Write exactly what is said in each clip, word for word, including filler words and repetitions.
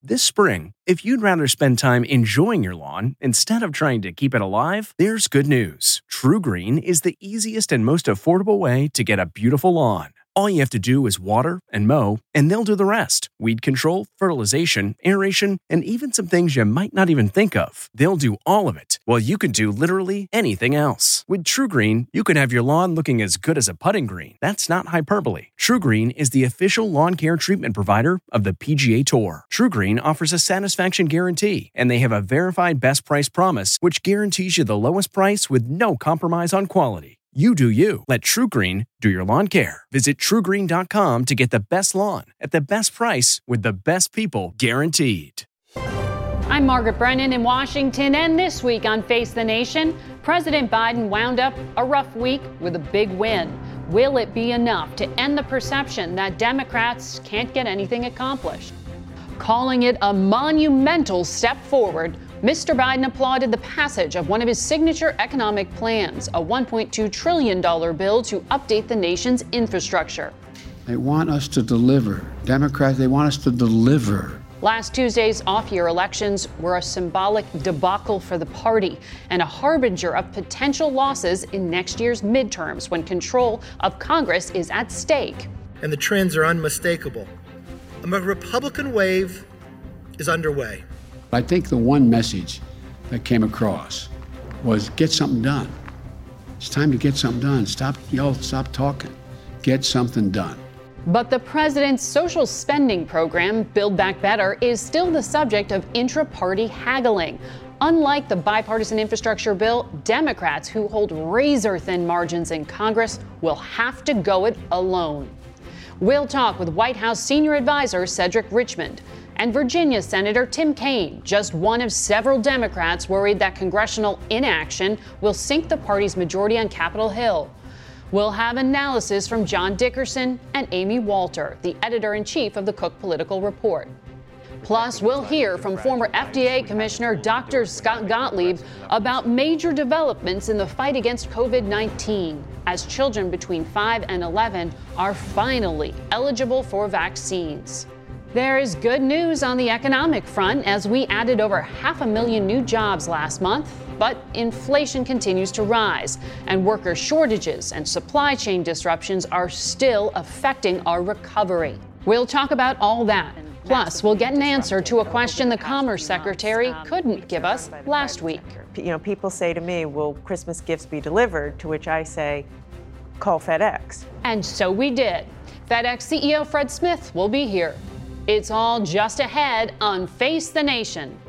This spring, if you'd rather spend time enjoying your lawn instead of trying to keep it alive, there's good news. TruGreen is the easiest and most affordable way to get a beautiful lawn. All you have to do is water and mow, and they'll do the rest. Weed control, fertilization, aeration, and even some things you might not even think of. They'll do all of it, while you can do literally anything else. With TruGreen, you can have your lawn looking as good as a putting green. That's not hyperbole. TruGreen is the official lawn care treatment provider of the P G A Tour. TruGreen offers a satisfaction guarantee, and they have a verified best price promise, which guarantees you the lowest price with no compromise on quality. You do you. Let TruGreen do your lawn care. Visit True Green dot com to get the best lawn at the best price with the best people guaranteed. I'm Margaret Brennan in Washington, and this week on Face the Nation, President Biden wound up a rough week with a big win. Will it be enough to end the perception that Democrats can't get anything accomplished? Calling it a monumental step forward, Mister Biden applauded the passage of one of his signature economic plans, a one point two trillion dollars bill to update the nation's infrastructure. They want us to deliver. Democrats, they want us to deliver. Last Tuesday's off-year elections were a symbolic debacle for the party and a harbinger of potential losses in next year's midterms when control of Congress is at stake. And the trends are unmistakable. A Republican wave is underway. I think the one message that came across was get something done. It's time to get something done. Stop, y'all, stop talking. Get something done. But the president's social spending program, Build Back Better, is still the subject of intra-party haggling. Unlike the bipartisan infrastructure bill, Democrats who hold razor-thin margins in Congress will have to go it alone. We'll talk with White House senior advisor Cedric Richmond. And Virginia Senator Tim Kaine, just one of several Democrats worried that congressional inaction will sink the party's majority on Capitol Hill. We'll have analysis from John Dickerson and Amy Walter, the editor-in-chief of the Cook Political Report. Plus, we'll hear from former F D A Commissioner Doctor Scott Gottlieb about major developments in the fight against covid nineteen, as children between five and eleven are finally eligible for vaccines. There is good news on the economic front as we added over half a million new jobs last month, but inflation continues to rise, and worker shortages and supply chain disruptions are still affecting our recovery. We'll talk about all that. Plus, we'll get an answer to a question the Commerce Secretary couldn't give us last week. You know, people say to me, will Christmas gifts be delivered? To which I say, call FedEx. And so we did. FedEx C E O Fred Smith will be here. It's all just ahead on Face the Nation.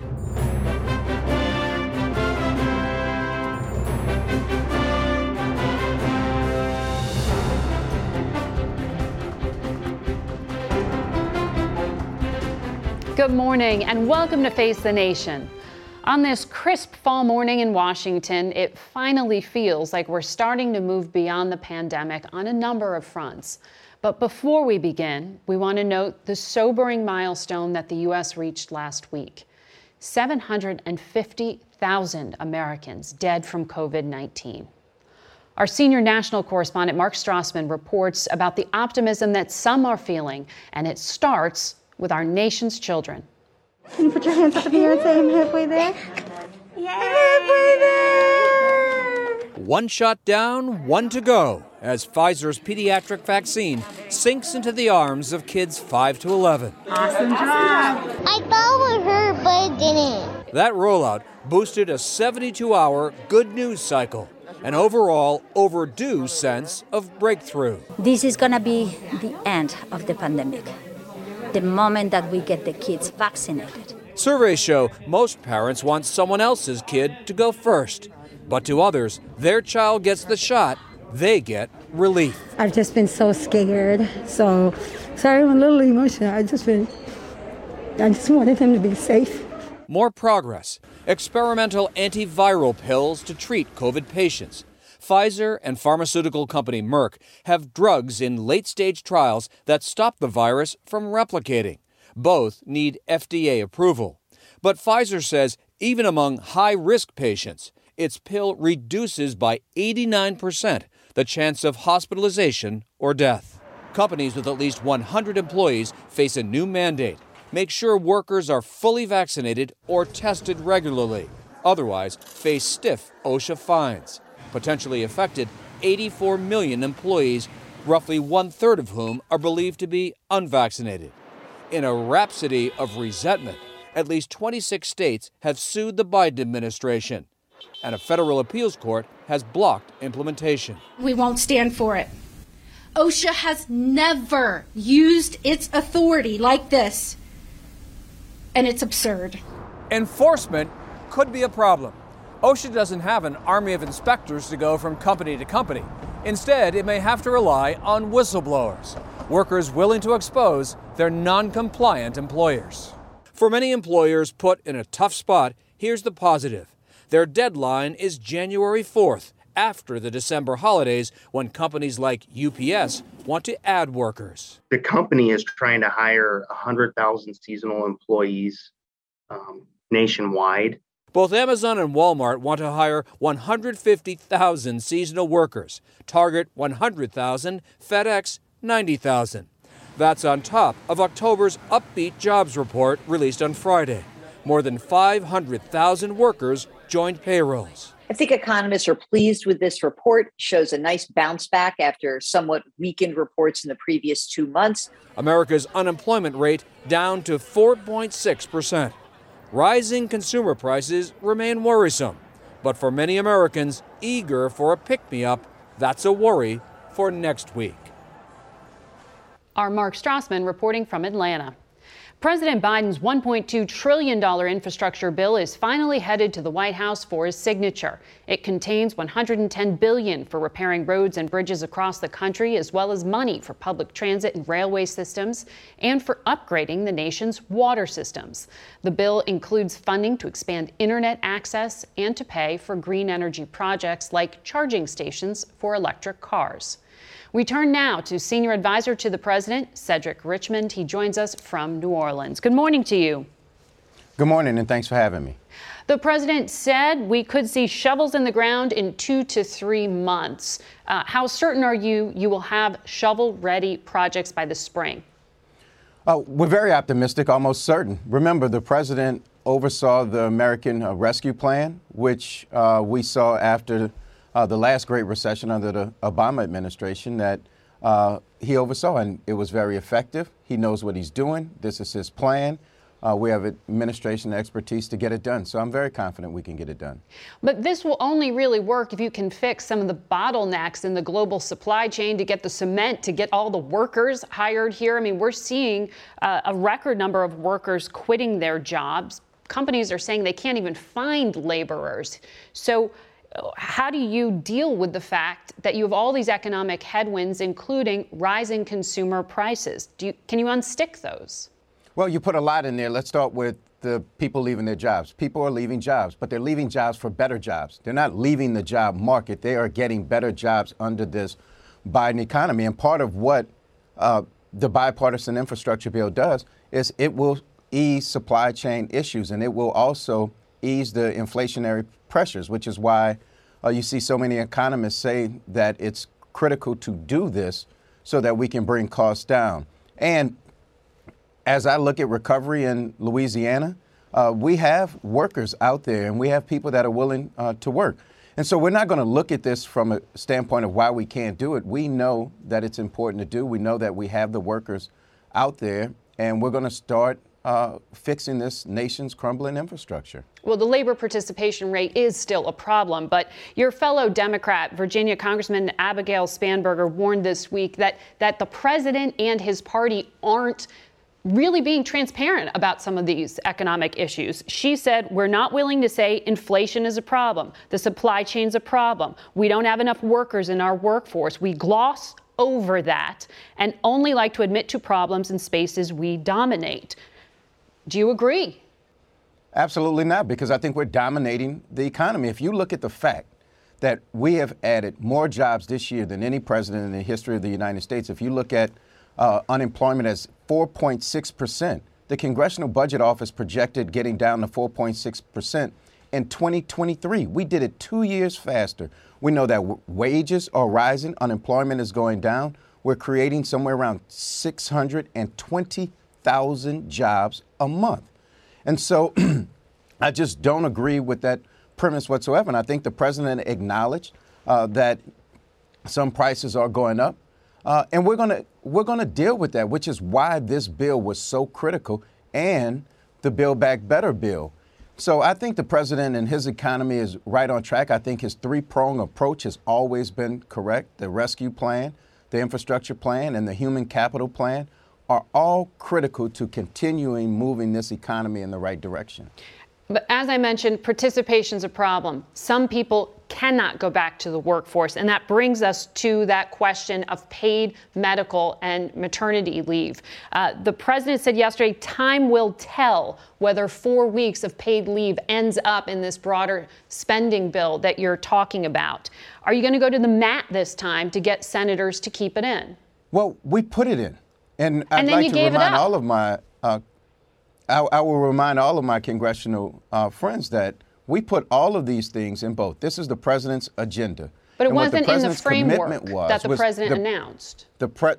Good morning and welcome to Face the Nation. On this crisp fall morning in Washington, it finally feels like we're starting to move beyond the pandemic on a number of fronts. But before we begin, we want to note the sobering milestone that the U S reached last week. seven hundred fifty thousand Americans dead from covid nineteen. Our senior national correspondent Mark Strassman reports about the optimism that some are feeling, and it starts with our nation's children. Can you put your hands up in the air and say I'm halfway there? Yay! Halfway there! One shot down, one to go, as Pfizer's pediatric vaccine sinks into the arms of kids five to eleven. Awesome job! I thought it would hurt, but it didn't. That rollout boosted a seventy-two hour good news cycle, an overall overdue sense of breakthrough. This is going to be the end of the pandemic, the moment that we get the kids vaccinated. Surveys show most parents want someone else's kid to go first. But to others, their child gets the shot, they get relief. I've just been so scared. So, sorry, I'm a little emotional. I just been, I just wanted him to be safe. More progress. Experimental antiviral pills to treat COVID patients. Pfizer and pharmaceutical company Merck have drugs in late-stage trials that stop the virus from replicating. Both need F D A approval. But Pfizer says even among high-risk patients, its pill reduces by eighty-nine percent the chance of hospitalization or death. Companies with at least one hundred employees face a new mandate. make sure workers are fully vaccinated or tested regularly. Otherwise, face stiff OSHA fines. Potentially affected eighty-four million employees, roughly one-third of whom are believed to be unvaccinated. In a rhapsody of resentment, at least twenty-six states have sued the Biden administration, and a federal appeals court has blocked implementation. We won't stand for it. OSHA has never used its authority like this, and it's absurd. Enforcement could be a problem. OSHA doesn't have an army of inspectors to go from company to company. Instead, it may have to rely on whistleblowers, workers willing to expose their non-compliant employers. For many employers put in a tough spot, here's the positive. Their deadline is January fourth, after the December holidays, when companies like U P S want to add workers. The company is trying to hire one hundred thousand seasonal employees um, nationwide. Both Amazon and Walmart want to hire one hundred fifty thousand seasonal workers. Target one hundred thousand, FedEx ninety thousand. That's on top of October's upbeat jobs report released on Friday. More than five hundred thousand workers joined payrolls. I think economists are pleased with this report. It shows a nice bounce back after somewhat weakened reports in the previous two months. America's unemployment rate down to four point six percent. Rising consumer prices remain worrisome. But for many Americans eager for a pick-me-up, that's a worry for next week. Our Mark Strassman reporting from Atlanta. President Biden's one point two trillion dollars infrastructure bill is finally headed to the White House for his signature. It contains one hundred ten billion dollars for repairing roads and bridges across the country, as well as money for public transit and railway systems and for upgrading the nation's water systems. The bill includes funding to expand internet access and to pay for green energy projects like charging stations for electric cars. We turn now to Senior Advisor to the President, Cedric Richmond. He joins us from New Orleans. Good morning to you. Good morning, and thanks for having me. The president said we could see shovels in the ground in two to three months. Uh, how certain are you you will have shovel-ready projects by the spring? Uh, we're very optimistic, almost certain. Remember, the president oversaw the American uh, Rescue Plan, which uh, we saw after Uh, the last great recession under the Obama administration that uh, he oversaw, and it was very effective. He knows what he's doing. This is his plan. Uh, we have administration expertise to get it done, so I'm very confident we can get it done. But this will only really work if you can fix some of the bottlenecks in the global supply chain to get the cement, to get all the workers hired here. I mean, we're seeing uh, a record number of workers quitting their jobs. Companies are saying they can't even find laborers. So how do you deal with the fact that you have all these economic headwinds, including rising consumer prices? Do you, can you unstick those? Well, you put a lot in there. Let's start with the people leaving their jobs. People are leaving jobs, but they're leaving jobs for better jobs. They're not leaving the job market. They are getting better jobs under this Biden economy. And part of what uh, the bipartisan infrastructure bill does is it will ease supply chain issues, and it will also ease the inflationary pressures, which is why uh, you see so many economists say that it's critical to do this so that we can bring costs down. And as I look at recovery in Louisiana, uh, we have workers out there and we have people that are willing uh, to work. And so we're not going to look at this from a standpoint of why we can't do it. We know that it's important to do. We know that we have the workers out there, and we're going to start Uh, fixing this nation's crumbling infrastructure. Well, the labor participation rate is still a problem, but your fellow Democrat, Virginia Congressman Abigail Spanberger, warned this week that, that the president and his party aren't really being transparent about some of these economic issues. She said, we're not willing to say inflation is a problem. The supply chain's a problem. We don't have enough workers in our workforce. We gloss over that and only like to admit to problems in spaces we dominate. Do you agree? Absolutely not, because I think we're dominating the economy. If you look at the fact that we have added more jobs this year than any president in the history of the United States, if you look at uh, unemployment as four point six percent, the Congressional Budget Office projected getting down to four point six percent in twenty twenty-three. We did it two years faster. We know that w- wages are rising, unemployment is going down. We're creating somewhere around six hundred twenty thousand jobs a month. And so I just don't agree with that premise whatsoever. And I think the president acknowledged uh, that some prices are going up. Uh, and we're going to we're going to deal with that, which is why this bill was so critical, and the Build Back Better bill. So I think the president and his economy is right on track. I think his three-pronged approach has always been correct. The rescue plan, the infrastructure plan, and the human capital plan are all critical to continuing moving this economy in the right direction. But as I mentioned, participation is a problem. Some people cannot go back to the workforce, and that brings us to that question of paid medical and maternity leave. Uh, the president said yesterday, time will tell whether four weeks of paid leave ends up in this broader spending bill that you're talking about. Are you going to go to the mat this time to get senators to keep it in? Well, we put it in, and I'd and then like you to gave remind it up. all of my uh, I, I will remind all of my congressional uh, friends that we put all of these things in both. This is the president's agenda. But it And what wasn't the in the president's framework commitment was, that the was president the, announced. The, pre-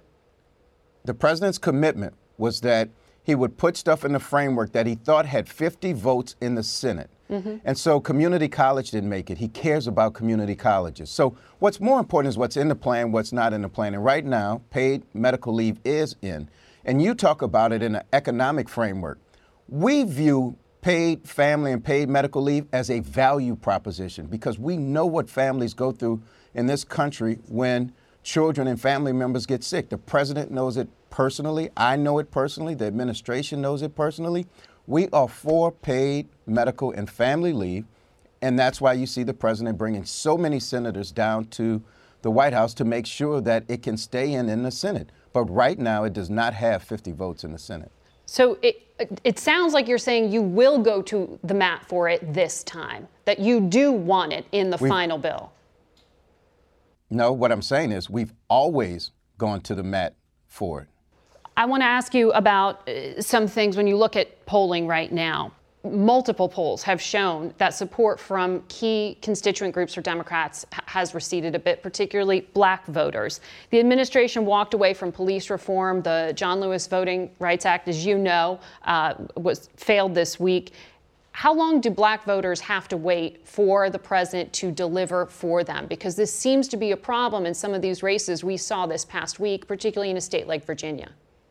the president's commitment was that he would put stuff in the framework that he thought had fifty votes in the Senate. Mm-hmm. And so community college didn't make it. He cares about community colleges. So what's more important is what's in the plan, what's not in the plan. And right now, paid medical leave is in. And you talk about it in an economic framework. We view paid family and paid medical leave as a value proposition because we know what families go through in this country when children and family members get sick. The president knows it personally. I know it personally. The administration knows it personally. We are for paid medical and family leave, and that's why you see the president bringing so many senators down to the White House to make sure that it can stay in in the Senate. But right now, it does not have fifty votes in the Senate. So it it sounds like you're saying you will go to the mat for it this time, that you do want it in the We've, final bill. No, what I'm saying is we've always gone to the mat for it. I want to ask you about uh, some things when you look at polling right now. Multiple polls have shown that support from key constituent groups for Democrats h- has receded a bit, particularly black voters. The administration walked away from police reform. The John Lewis Voting Rights Act, as you know, uh, was failed this week. How long do black voters have to wait for the president to deliver for them? Because this seems to be a problem in some of these races we saw this past week, particularly in a state like Virginia.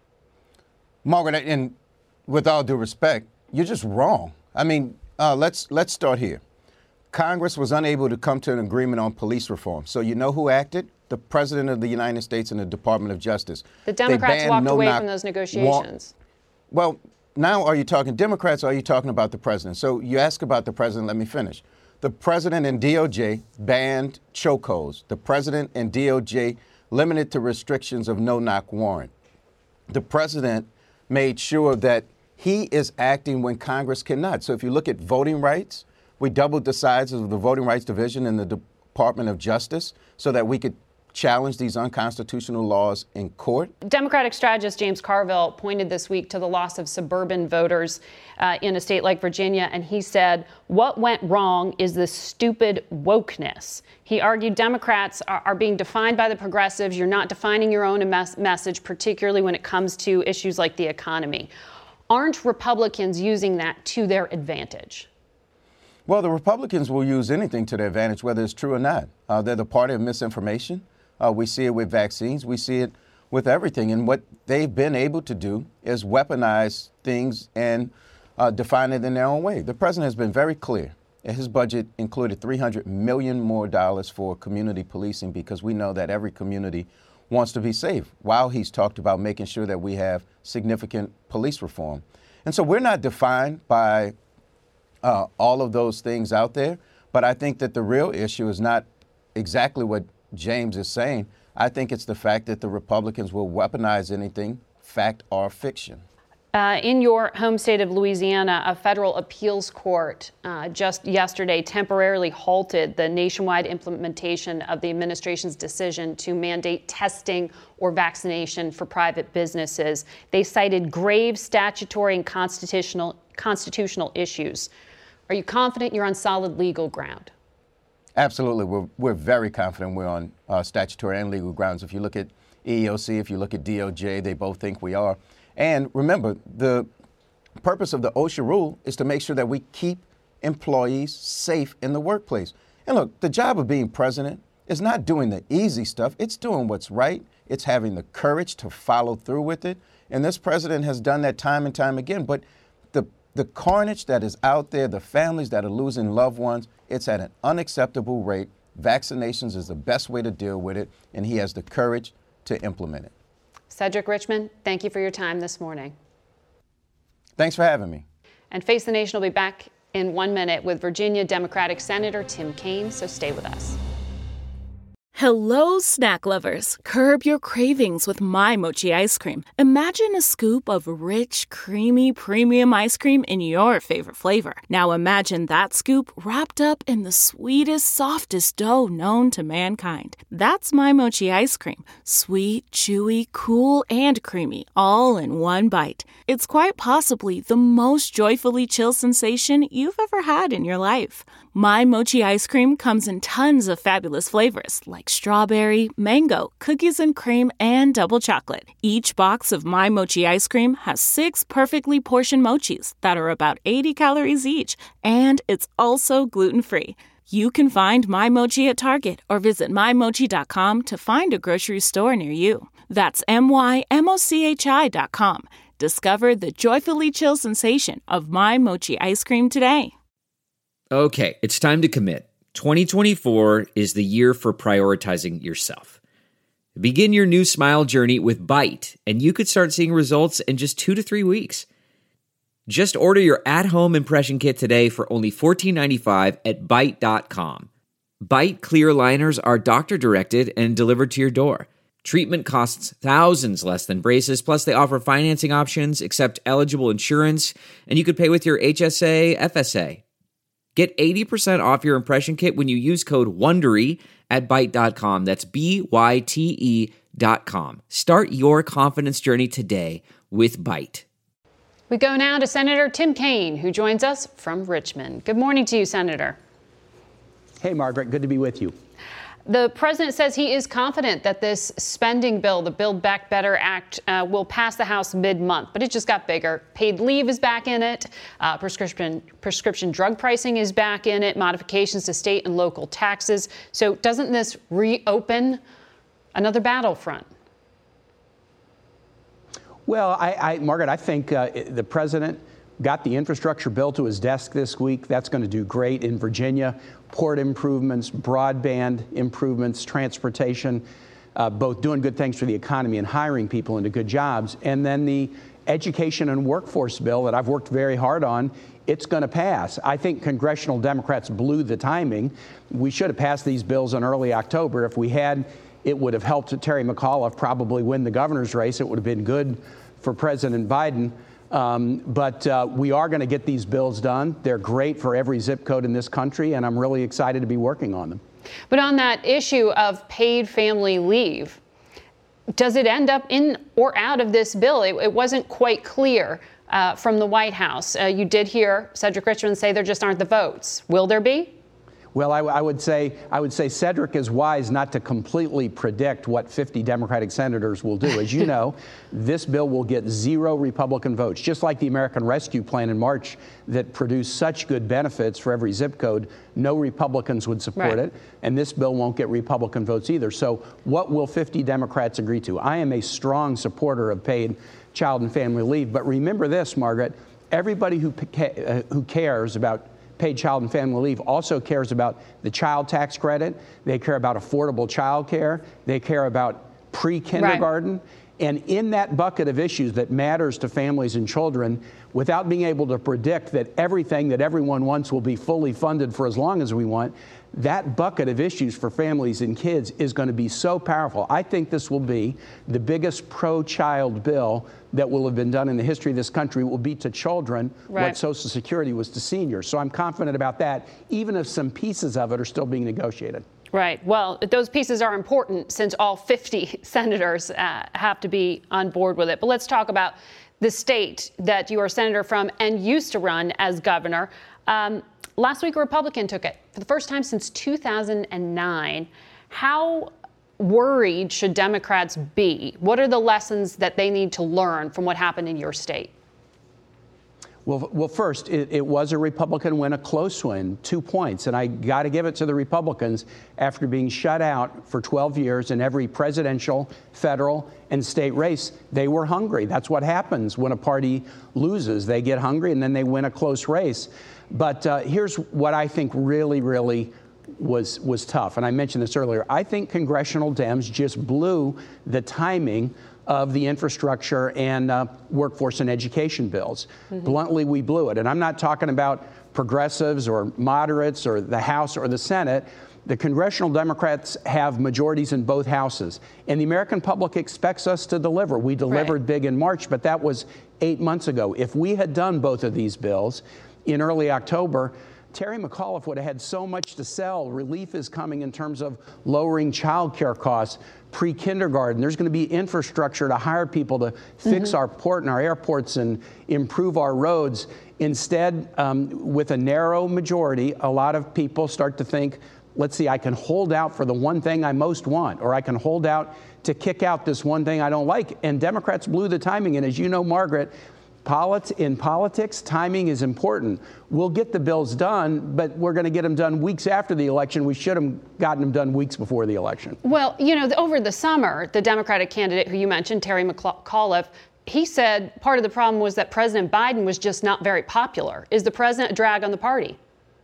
Margaret, and with all due respect, you're just wrong. I mean, uh, let's let's start here. Congress was unable to come to an agreement on police reform. So you know who acted? The President of the United States and the Department of Justice. The Democrats walked no away knock, from those negotiations. Wa- well, now are you talking Democrats or are you talking about the president? So you ask about the president, let me finish. The president and D O J banned chokeholds. The president and D O J limited the restrictions of no-knock warrant. The president made sure that he is acting when Congress cannot. So if you look at voting rights, we doubled the size of the Voting Rights Division in the Department of Justice so that we could challenge these unconstitutional laws in court. Democratic strategist James Carville pointed this week to the loss of suburban voters uh, in a state like Virginia, and he said, what went wrong is this stupid wokeness. He argued Democrats are, are being defined by the progressives. You're not defining your own mes- message, particularly when it comes to issues like the economy. Aren't Republicans using that to their advantage? Well, the Republicans will use anything to their advantage, whether it's true or not. Uh, they're the party of misinformation. Uh, we see it with vaccines. We see it with everything. And what they've been able to do is weaponize things and uh, define it in their own way. The president has been very clear. His budget included three hundred million dollars more dollars for community policing because we know that every community wants to be safe, while he's talked about making sure that we have significant police reform. And so we're not defined by uh, all of those things out there, but I think that the real issue is not exactly what James is saying. I think it's the fact that the Republicans will weaponize anything, fact or fiction. Uh, in your home state of Louisiana, a federal appeals court uh, just yesterday temporarily halted the nationwide implementation of the administration's decision to mandate testing or vaccination for private businesses. They cited grave statutory and constitutional constitutional issues. Are you confident you're on solid legal ground? Absolutely. We're, we're very confident we're on uh, statutory and legal grounds. If you look at E E O C, if you look at D O J, they both think we are. And remember, the purpose of the OSHA rule is to make sure that we keep employees safe in the workplace. And look, the job of being president is not doing the easy stuff. It's doing what's right. It's having the courage to follow through with it. And this president has done that time and time again. But the the carnage that is out there, the families that are losing loved ones, it's at an unacceptable rate. Vaccinations is the best way to deal with it, and he has the courage to implement it. Cedric Richmond, thank you for your time this morning. Thanks for having me. And Face the Nation will be back in one minute with Virginia Democratic Senator Tim Kaine, so stay with us. Hello, snack lovers. Curb your cravings with My Mochi ice cream. Imagine a scoop of rich, creamy, premium ice cream in your favorite flavor. Now imagine that scoop wrapped up in the sweetest, softest dough known to mankind. That's My Mochi ice cream. Sweet, chewy, cool, and creamy, all in one bite. It's quite possibly the most joyfully chill sensation you've ever had in your life. My Mochi ice cream comes in tons of fabulous flavors like strawberry, mango, cookies and cream, and double chocolate. Each box of My Mochi ice cream has six perfectly portioned mochis that are about eighty calories each, and it's also gluten-free. You can find My Mochi at Target or visit my mochi dot com to find a grocery store near you. That's M Y M O C H I dot com. Discover the joyfully chill sensation of My Mochi ice cream today. Okay, it's time to commit. twenty twenty-four is the year for prioritizing yourself. Begin your new smile journey with Byte, and you could start seeing results in just two to three weeks. Just order your at-home impression kit today for only fourteen ninety-five at byte dot com. Byte clear liners are doctor-directed and delivered to your door. Treatment costs thousands less than braces, plus they offer financing options, accept eligible insurance, and you could pay with your H S A, F S A. Get eighty percent off your impression kit when you use code WONDERY at byte dot com. That's B Y T E dot com. Start your confidence journey today with Byte. We go now to Senator Tim Kaine, who joins us from Richmond. Good morning to you, Senator. Hey, Margaret. Good to be with you. The president says he is confident that this spending bill, the Build Back Better Act, uh, will pass the House mid-month, but it just got bigger. Paid leave is back in it. Uh, prescription prescription drug pricing is back in it. Modifications to state and local taxes. So doesn't this reopen another battlefront? Well, I, I, Margaret, I think uh, the president got the infrastructure bill to his desk this week. That's going to do great in Virginia. Port improvements, broadband improvements, transportation, uh, both doing good things for the economy and hiring people into good jobs. And then the education and workforce bill that I've worked very hard on, it's going to pass. I think congressional Democrats blew the timing. We should have passed these bills in early October. If we had, it would have helped Terry McAuliffe probably win the governor's race. It would have been good for President Biden. Um, but uh, we are going to get these bills done. They're great for every zip code in this country, and I'm really excited to be working on them. But on that issue of paid family leave, does it end up in or out of this bill? It, it wasn't quite clear uh, from the White House. Uh, you did hear Cedric Richmond say there just aren't the votes. Will there be? Well, I, I would say I would say Cedric is wise not to completely predict what fifty Democratic senators will do. As you know, this bill will get zero Republican votes, just like the American Rescue Plan in March that produced such good benefits for every zip code. No Republicans would support Right. it, and this bill won't get Republican votes either. So what will fifty Democrats agree to? I am a strong supporter of paid child and family leave. But remember this, Margaret, everybody who, uh, who cares about paid child and family leave also cares about the child tax credit. They care about affordable child care. They care about pre-kindergarten. Right. And in that bucket of issues that matters to families and children, without being able to predict that everything that everyone wants will be fully funded for as long as we want, that bucket of issues for families and kids is going to be so powerful. I think this will be the biggest pro-child bill that will have been done in the history of this country. It will be to children Right. what Social Security was to seniors. So I'm confident about that, even if some pieces of it are still being negotiated. Right. Well, those pieces are important since all fifty senators uh, have to be on board with it. But let's talk about the state that you are a senator from and used to run as governor. Um, last week, a Republican took it for the first time since two thousand nine. How worried should Democrats be? What are the lessons that they need to learn from what happened in your state? Well, well, first, it, it was a Republican win, a close win, two points. And I got to give it to the Republicans after being shut out for twelve years in every presidential, federal, and state race. They were hungry. That's what happens when a party loses. They get hungry and then they win a close race. But uh, here's what I think really, really was was tough. And I mentioned this earlier. I think congressional Dems just blew the timing of the infrastructure and uh, workforce and education bills. Mm-hmm. Bluntly, we blew it. And I'm not talking about progressives or moderates or the House or the Senate. The congressional Democrats have majorities in both houses. And the American public expects us to deliver. We delivered right. big in March, but that was eight months ago. If we had done both of these bills in early October, Terry McAuliffe would have had so much to sell. Relief is coming in terms of lowering child care costs, pre-kindergarten. There's going to be infrastructure to hire people to fix mm-hmm. our port and our airports and improve our roads. Instead, um, with a narrow majority, a lot of people start to think, let's see, I can hold out for the one thing I most want, or I can hold out to kick out this one thing I don't like. And Democrats blew the timing. And as you know, Margaret, Polit- in politics, timing is important. We'll get the bills done, but we're going to get them done weeks after the election. We should have gotten them done weeks before the election. Well, you know, over the summer, the Democratic candidate who you mentioned, Terry McAuliffe, he said part of the problem was that President Biden was just not very popular. Is the president a drag on the party?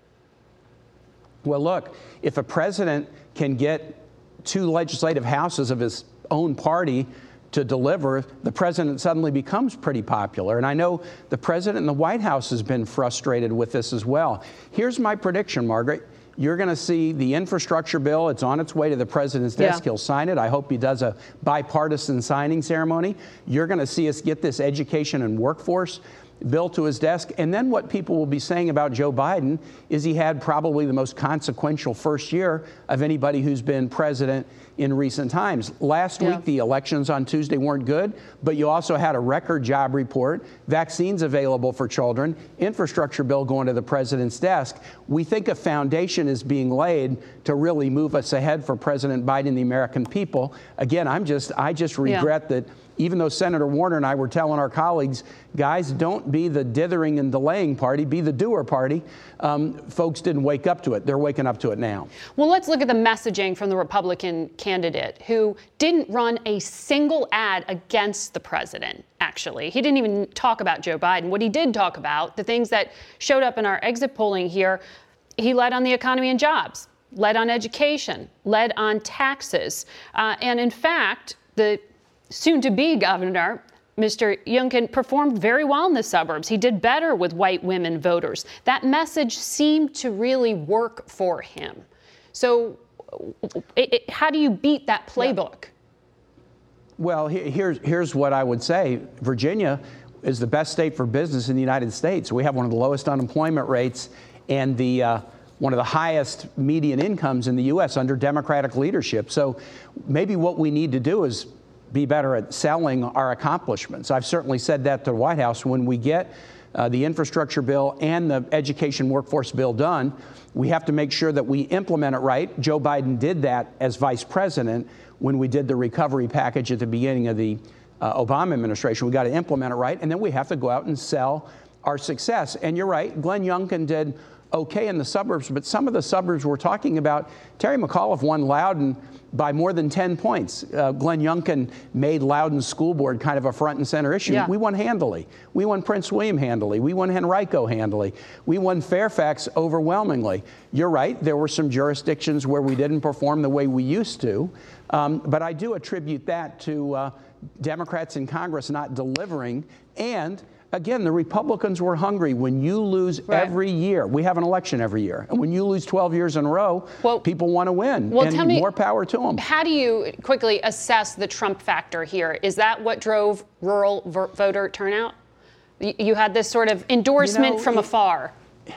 Well, look, if a president can get two legislative houses of his own party to deliver, the president suddenly becomes pretty popular. And I know the president and the White House has been frustrated with this as well. Here's my prediction, Margaret. You're going to see the infrastructure bill. It's on its way to the president's desk. Yeah. He'll sign it. I hope he does a bipartisan signing ceremony. You're going to see us get this education and workforce bill to his desk. And then what people will be saying about Joe Biden is he had probably the most consequential first year of anybody who's been president in recent times. Last yeah. week, the elections on Tuesday weren't good, but you also had a record job report, vaccines available for children, infrastructure bill going to the president's desk. We think a foundation is being laid to really move us ahead for President Biden and the American people. Again, I'm just, I just regret yeah. that even though Senator Warner and I were telling our colleagues, guys, don't be the dithering and delaying party, be the doer party, um, folks didn't wake up to it. They're waking up to it now. Well, let's look at the messaging from the Republican candidate who didn't run a single ad against the president, actually. He didn't even talk about Joe Biden. What he did talk about, the things that showed up in our exit polling here, he led on the economy and jobs, led on education, led on taxes. Uh, and in fact, the soon-to-be governor, Mister Youngkin, performed very well in the suburbs. He did better with white women voters. That message seemed to really work for him. So it, it, how do you beat that playbook? Well, here's, here's what I would say. Virginia is the best state for business in the United States. We have one of the lowest unemployment rates and the uh, one of the highest median incomes in the U S under Democratic leadership. So maybe what we need to do is be better at selling our accomplishments. I've certainly said that to the White House. When we get uh, the infrastructure bill and the education workforce bill done, we have to make sure that we implement it right. Joe Biden did that as vice president when we did the recovery package at the beginning of the uh, Obama administration. We got to implement it right, and then we have to go out and sell our success. And you're right, Glenn Youngkin did okay in the suburbs, but some of the suburbs we're talking about, Terry McAuliffe won Loudoun by more than ten points. Uh, Glenn Youngkin made Loudoun's school board kind of a front and center issue. Yeah. We won handily. We won Prince William handily. We won Henrico handily. We won Fairfax overwhelmingly. You're right, there were some jurisdictions where we didn't perform the way we used to, um, but I do attribute that to uh, Democrats in Congress not delivering. And again, the Republicans were hungry. When you lose right. every year, we have an election every year, and when you lose twelve years in a row, well, people want to win, well, and tell me, more power to them. How do you quickly assess the Trump factor here? Is that what drove rural ver- voter turnout? You had this sort of endorsement you know, from it, afar.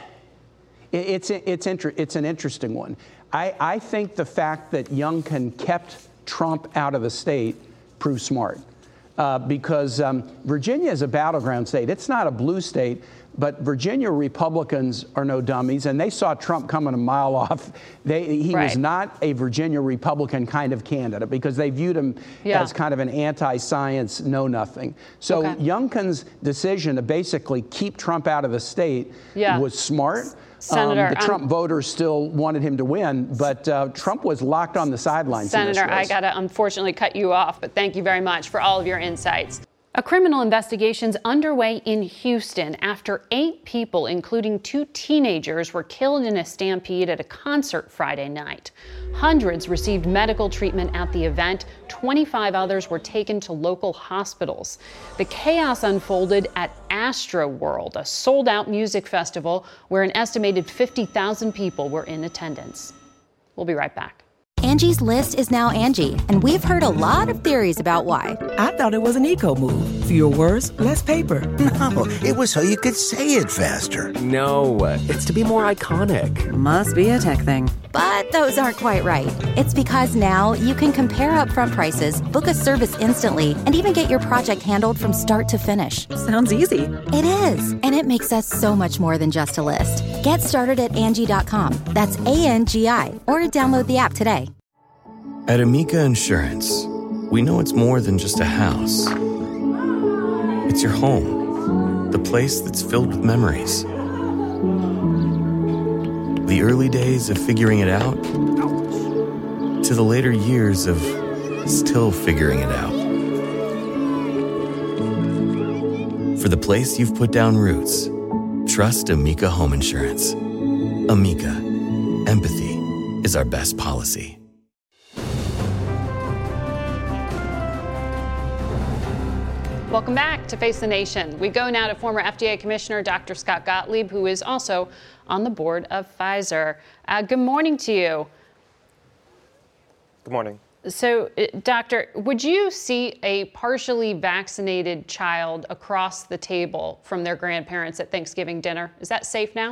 It's it's inter- it's an interesting one. I, I think the fact that Youngkin kept Trump out of the state proves smart. Uh, because um, Virginia is a battleground state. It's not a blue state. But Virginia Republicans are no dummies, and they saw Trump coming a mile off. They, he right. was not a Virginia Republican kind of candidate because they viewed him yeah. as kind of an anti-science know-nothing. So okay. Youngkin's decision to basically keep Trump out of the state yeah. was smart. Senator, um, the Trump I'm, voters still wanted him to win, but uh, Trump was locked on the sidelines. Senator, in this race. I got to unfortunately cut you off, but thank you very much for all of your insights. A criminal investigation's underway in Houston after eight people, including two teenagers, were killed in a stampede at a concert Friday night. Hundreds received medical treatment at the event. twenty-five others were taken to local hospitals. The chaos unfolded at Astroworld, a sold-out music festival where an estimated fifty thousand people were in attendance. We'll be right back. Angie's List is now Angie, and we've heard a lot of theories about why. I thought it was an eco move. Fewer words, less paper. No, it was so you could say it faster. No, it's to be more iconic. Must be a tech thing. But those aren't quite right. It's because now you can compare upfront prices, book a service instantly, and even get your project handled from start to finish. Sounds easy. It is, and it makes us so much more than just a list. Get started at Angie dot com. That's A N G I, or download the app today. At Amica Insurance, we know it's more than just a house. It's your home, the place that's filled with memories. The early days of figuring it out, to the later years of still figuring it out. For the place you've put down roots, trust Amica Home Insurance. Amica, empathy is our best policy. Welcome back to Face the Nation. We go now to former F D A Commissioner Doctor Scott Gottlieb, who is also on the board of Pfizer. Uh, good morning to you. Good morning. So, uh, Doctor, would you see a partially vaccinated child across the table from their grandparents at Thanksgiving dinner? Is that safe now?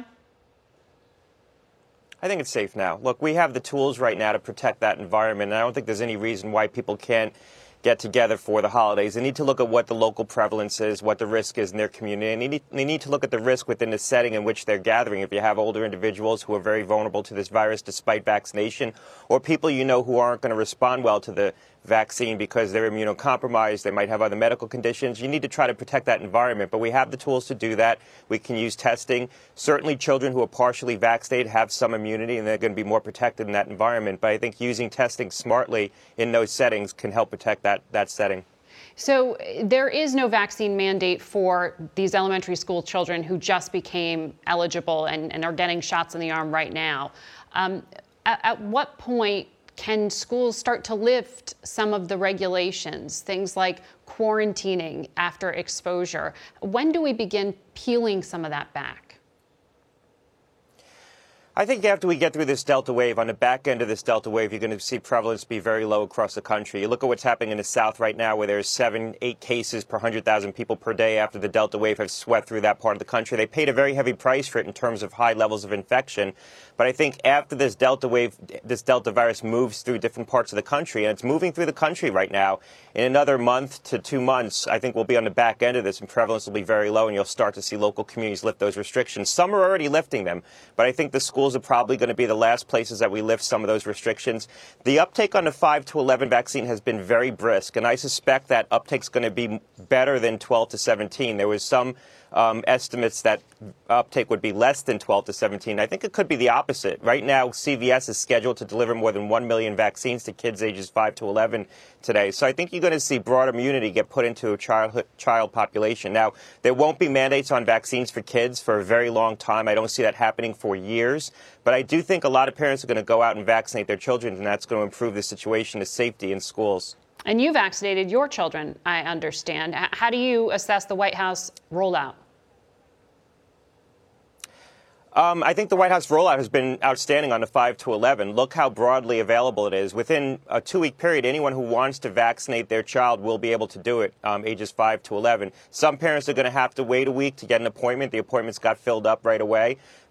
I think it's safe now. Look, we have the tools right now to protect that environment, and I don't think there's any reason why people can't get together for the holidays. They need to look at what the local prevalence is, what the risk is in their community, and they need, they need to look at the risk within the setting in which they're gathering. If you have older individuals who are very vulnerable to this virus despite vaccination, or people you know who aren't going to respond well to the vaccine because they're immunocompromised, they might have other medical conditions, you need to try to protect that environment. But we have the tools to do that. We can use testing. Certainly children who are partially vaccinated have some immunity and they're going to be more protected in that environment. But I think using testing smartly in those settings can help protect that, that setting. So there is no vaccine mandate for these elementary school children who just became eligible and, and are getting shots in the arm right now. Um, at, at what point can schools start to lift some of the regulations, things like quarantining after exposure? When do we begin peeling some of that back? I think after we get through this Delta wave, on the back end of this Delta wave, you're going to see prevalence be very low across the country. You look at what's happening in the South right now, where there's seven, eight cases per one hundred thousand people per day after the Delta wave has swept through that part of the country. They paid a very heavy price for it in terms of high levels of infection. But I think after this Delta wave, this Delta virus moves through different parts of the country, and it's moving through the country right now. In another month to two months, I think we'll be on the back end of this, and prevalence will be very low, and you'll start to see local communities lift those restrictions. Some are already lifting them, but I think the schools are probably going to be the last places that we lift some of those restrictions. The uptake on the five to eleven vaccine has been very brisk, and I suspect that uptake's going to be better than twelve to seventeen. There was some um, estimates that uptake would be less than twelve to seventeen. I think it could be the opposite. Right now, C V S is scheduled to deliver more than one million vaccines to kids ages five to eleven today. So I think you're going to see broad immunity get put into a child, child population. Now, there won't be mandates on vaccines for kids for a very long time. I don't see that happening for years. But I do think a lot of parents are going to go out and vaccinate their children, and that's going to improve the situation of safety in schools. And you vaccinated your children, I understand. How do you assess the White House rollout? Um, I think the White House rollout has been outstanding on the five to eleven. Look how broadly available it is. Within a two-week period, anyone who wants to vaccinate their child will be able to do it, um, ages five to eleven. Some parents are going to have to wait a week to get an appointment. The appointments got filled up right away.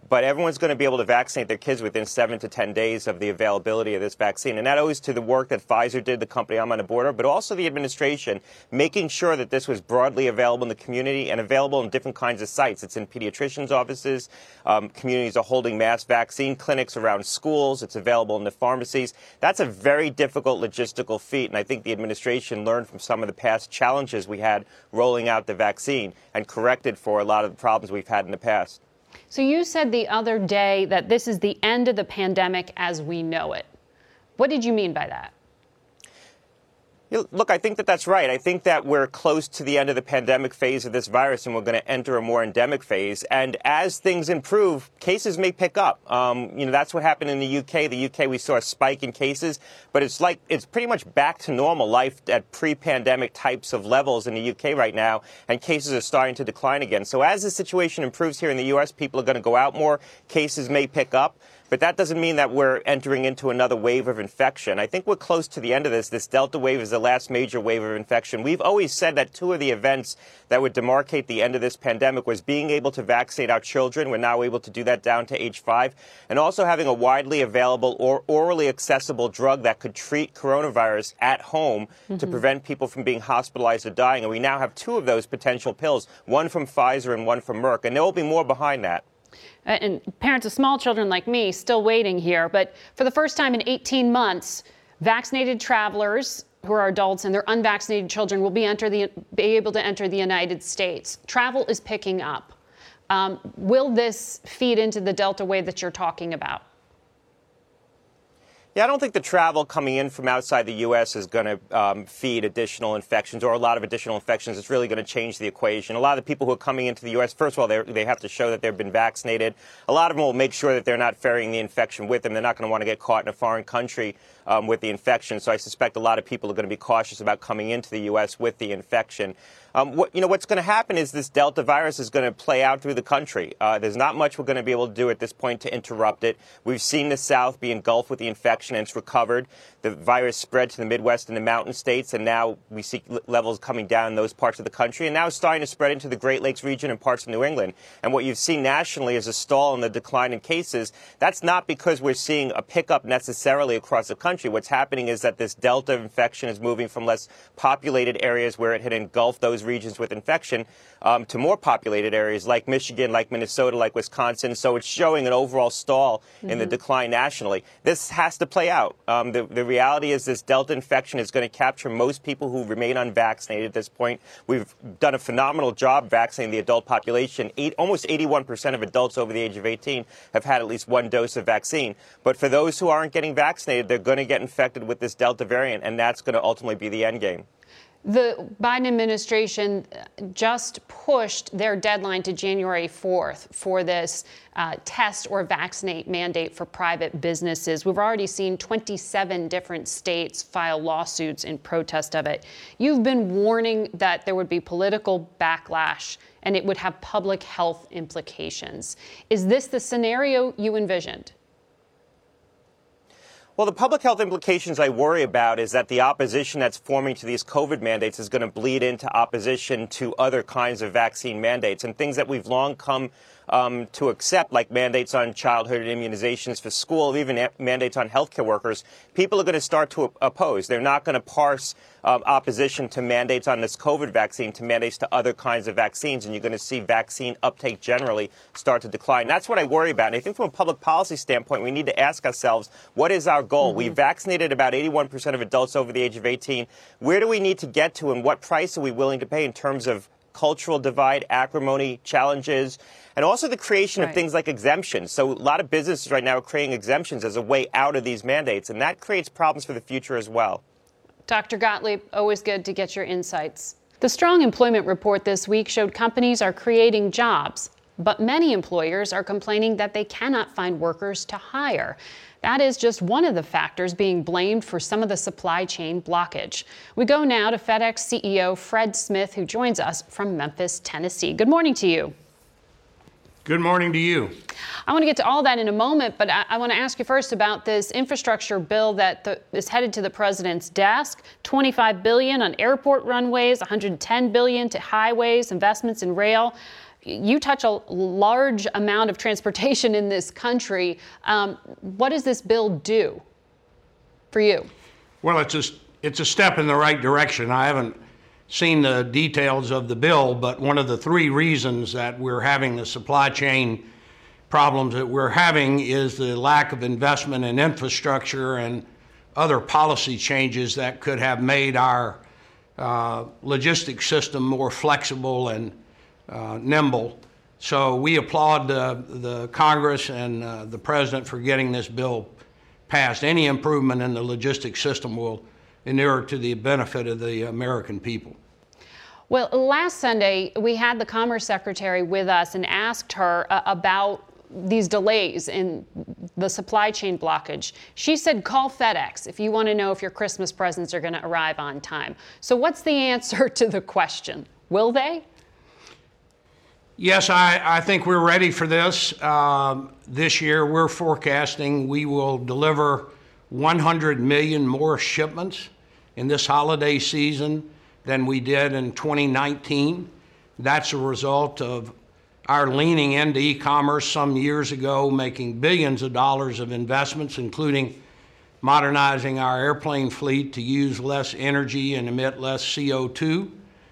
but everyone's going to be able to vaccinate their kids within seven to ten days of the availability of this vaccine. And that owes to the work that Pfizer did, the company I'm on the board of, but also the administration, making sure that this was broadly available in the community and available in different kinds of sites. It's in pediatricians' offices. Um, communities are holding mass vaccine clinics around schools. It's available in the pharmacies. That's a very difficult logistical feat, and I think the administration learned from some of the past challenges we had rolling out the vaccine and corrected for a lot of the problems we've had in the past. So you said the other day that this is the end of the pandemic as we know it. What did you mean by that? Look, I think that that's right. I think that we're close to the end of the pandemic phase of this virus, and we're going to enter a more endemic phase. And as things improve, cases may pick up. Um, you know, that's what happened in the U K. The U K, we saw a spike in cases, but it's like it's pretty much back to normal life at pre-pandemic types of levels in the U K right now, and cases are starting to decline again. So as the situation improves here in the U S, people are going to go out more. Cases may pick up. But that doesn't mean that we're entering into another wave of infection. I think we're close to the end of this. This Delta wave is the last major wave of infection. We've always said that two of the events that would demarcate the end of this pandemic was being able to vaccinate our children. We're now able to do that down to age five. And also having a widely available or orally accessible drug that could treat coronavirus at home mm-hmm. to prevent people from being hospitalized or dying. And we now have two of those potential pills, one from Pfizer and one from Merck. And there will be more behind that. And parents of small children like me still waiting here. But for the first time in eighteen months, vaccinated travelers who are adults and their unvaccinated children will be, enter the, be able to enter the United States. Travel is picking up. Um, will this feed into the Delta wave that you're talking about? Yeah, I don't think the travel coming in from outside the U S is going to um, feed additional infections or a lot of additional infections. It's really going to change the equation. A lot of the people who are coming into the U S, first of all, they have to show that they've been vaccinated. A lot of them will make sure that they're not carrying the infection with them. They're not going to want to get caught in a foreign country um, with the infection. So I suspect a lot of people are going to be cautious about coming into the U S with the infection. Um, what, you know, what's going to happen is this Delta virus is going to play out through the country. Uh, there's not much we're going to be able to do at this point to interrupt it. We've seen the South be engulfed with the infection, and it's recovered. The virus spread to the Midwest and the mountain states, and now we see levels coming down in those parts of the country. And now it's starting to spread into the Great Lakes region and parts of New England. And what you've seen nationally is a stall in the decline in cases. That's not because we're seeing a pickup necessarily across the country. What's happening is that this Delta infection is moving from less populated areas where it had engulfed those regions with infection um, to more populated areas like Michigan, like Minnesota, like Wisconsin. So it's showing an overall stall mm-hmm. in the decline nationally. This has to play out. Um, the, the reality is this Delta infection is going to capture most people who remain unvaccinated at this point. We've done a phenomenal job vaccinating the adult population. Eight, almost eighty-one percent of adults over the age of eighteen have had at least one dose of vaccine. But for those who aren't getting vaccinated, they're going to get infected with this Delta variant, and that's going to ultimately be the end game. The Biden administration just pushed their deadline to January fourth for this uh, test or vaccinate mandate for private businesses. We've already seen twenty-seven different states file lawsuits in protest of it. You've been warning that there would be political backlash and it would have public health implications. Is this the scenario you envisioned? Well, the public health implications I worry about is that the opposition that's forming to these COVID mandates is going to bleed into opposition to other kinds of vaccine mandates and things that we've long come um, to accept, like mandates on childhood immunizations for school, even a- mandates on healthcare workers. People are going to start to oppose. They're not going to parse um, opposition to mandates on this COVID vaccine to mandates to other kinds of vaccines, and you're going to see vaccine uptake generally start to decline. That's what I worry about. And I think from a public policy standpoint, we need to ask ourselves, what is our goal? Mm-hmm. We vaccinated about eighty-one percent of adults over the age of eighteen. Where do we need to get to, and what price are we willing to pay in terms of cultural divide, acrimony, challenges, and also the creation right. of things like exemptions. So a lot of businesses right now are creating exemptions as a way out of these mandates, and that creates problems for the future as well. Doctor Gottlieb, always good to get your insights. The strong employment report this week showed companies are creating jobs, but many employers are complaining that they cannot find workers to hire. That is just one of the factors being blamed for some of the supply chain blockage. We go now to FedEx C E O Fred Smith, who joins us from Memphis, Tennessee. Good morning to you. Good morning to you. I want to get to all that in a moment, but I, I want to ask you first about this infrastructure bill that the, is headed to the president's desk. twenty-five billion dollars on airport runways, one hundred ten billion dollars to highways, investments in rail. you touch a large amount of transportation in this country. Um, what does this bill do for you? Well, it's a, it's a step in the right direction. I haven't seen the details of the bill, but one of the three reasons that we're having the supply chain problems that we're having is the lack of investment in infrastructure and other policy changes that could have made our uh, logistics system more flexible and uh, nimble. So we applaud uh, the Congress and uh, the President for getting this bill passed. Any improvement in the logistics system will inure to the benefit of the American people. Well, last Sunday, we had the Commerce Secretary with us and asked her uh, about these delays in the supply chain blockage. She said, call FedEx if you want to know if your Christmas presents are going to arrive on time. So what's the answer to the question? Will they? Yes, I, I think we're ready for this. Um, this year, we're forecasting we will deliver one hundred million more shipments in this holiday season than we did in twenty nineteen. That's a result of our leaning into e-commerce some years ago, making billions of dollars of investments, including modernizing our airplane fleet to use less energy and emit less C O two.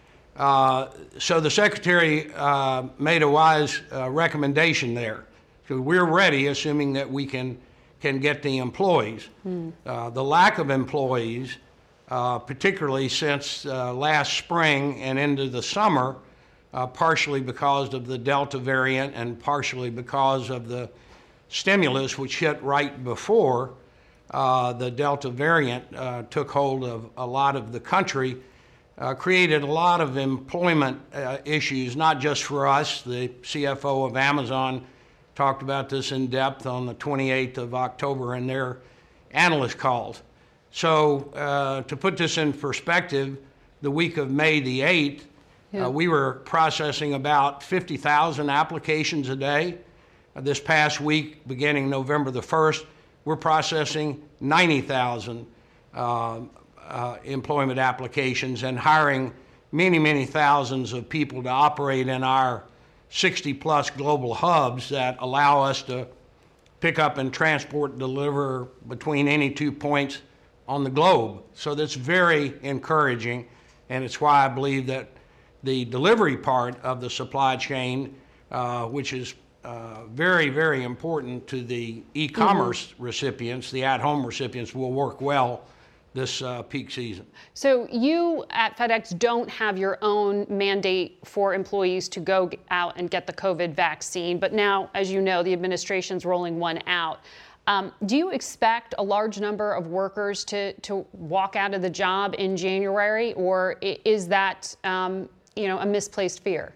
Uh, so the Secretary uh, made a wise uh, recommendation there. So we're ready, assuming that we can, can get the employees. Hmm. Uh, the lack of employees, uh, particularly since uh, last spring and into the summer, Uh, partially because of the Delta variant and partially because of the stimulus which hit right before uh, the Delta variant uh, took hold of a lot of the country, uh, created a lot of employment uh, issues, not just for us. The C F O of Amazon talked about this in depth on the twenty-eighth of October in their analyst calls. So uh, to put this in perspective, the week of May the eighth, Yeah. Uh, we were processing about fifty thousand applications a day. Uh, this past week, beginning November the first, we're processing ninety thousand uh, uh, employment applications and hiring many, many thousands of people to operate in our sixty plus global hubs that allow us to pick up and transport and deliver between any two points on the globe. So that's very encouraging, and it's why I believe that the delivery part of the supply chain, uh, which is uh, very, very important to the e-commerce mm-hmm. recipients, the at-home recipients, will work well this uh, peak season. So you at FedEx don't have your own mandate for employees to go out and get the COVID vaccine, but now, as you know, the administration's rolling one out. Um, do you expect a large number of workers to, to walk out of the job in January, or is that um, you know, a misplaced fear?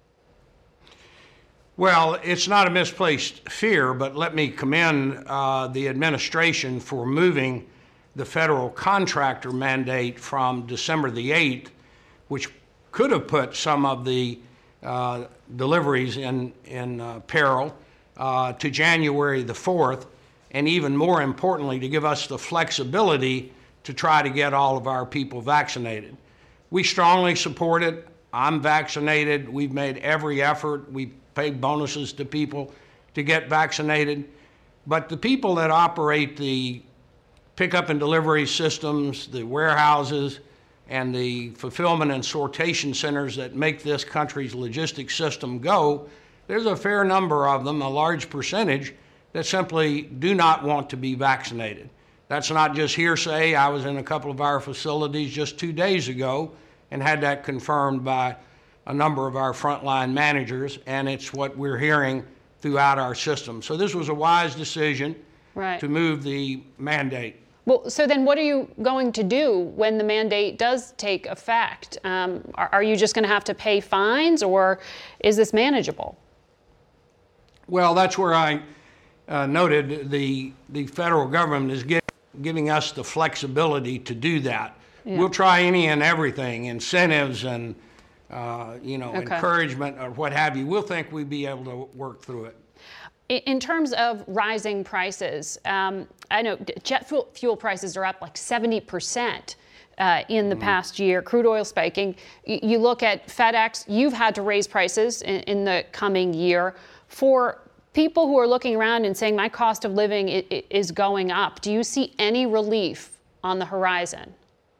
Well, it's not a misplaced fear, but let me commend uh, the administration for moving the federal contractor mandate from December the eighth, which could have put some of the uh, deliveries in, in uh, peril, uh, to January the fourth, and even more importantly, to give us the flexibility to try to get all of our people vaccinated. We strongly support it. I'm vaccinated. We've made every effort. We've paid bonuses to people to get vaccinated. But the people that operate the pickup and delivery systems, the warehouses, and the fulfillment and sortation centers that make this country's logistics system go, there's a fair number of them, a large percentage, that simply do not want to be vaccinated. That's not just hearsay. I was in a couple of our facilities just two days ago and had that confirmed by a number of our frontline managers, and it's what we're hearing throughout our system. So this was a wise decision right. to move the mandate. Well, so then what are you going to do when the mandate does take effect? Um, are, are you just going to have to pay fines, or is this manageable? Well, that's where I uh, noted the, the federal government is give, giving us the flexibility to do that. Yeah. We'll try any and everything, incentives and uh, you know, okay. encouragement or what have you. We'll think we'd be able to work through it. In terms of rising prices, um, I know jet fuel, fuel prices are up like seventy percent. uh, in the mm. past year, crude oil spiking. Y- you look at FedEx, you've had to raise prices in, in the coming year. For people who are looking around and saying, my cost of living I- I is going up, do you see any relief on the horizon?